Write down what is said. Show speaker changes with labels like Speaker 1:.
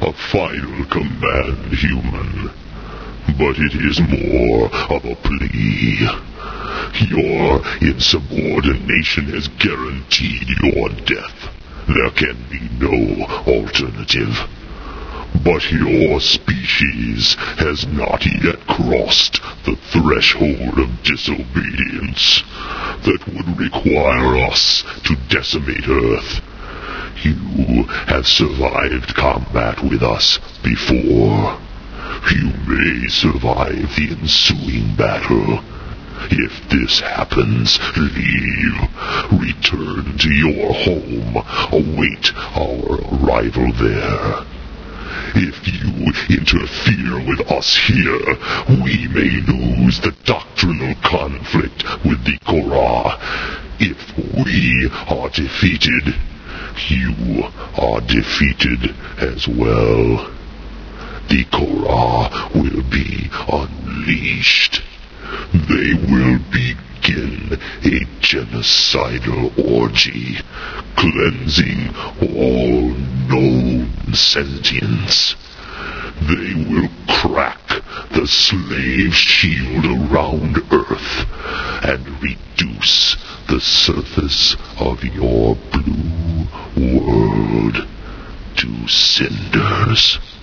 Speaker 1: A final command, human. But it is more of a plea. Your insubordination has guaranteed your death. There can be no alternative. But your species has not yet crossed the threshold of disobedience that would require us to decimate Earth. You have survived combat with us before. You may survive the ensuing battle. If this happens, leave. Return to your home. Await our arrival there. If you interfere with us here, we may lose the doctrinal conflict with the Korra. If we are defeated, you are defeated as well. The Korra will be unleashed. They will begin a genocidal orgy, cleansing all known sentience. They will crack the slave shield around Earth and reduce the surface of your blue world to cinders.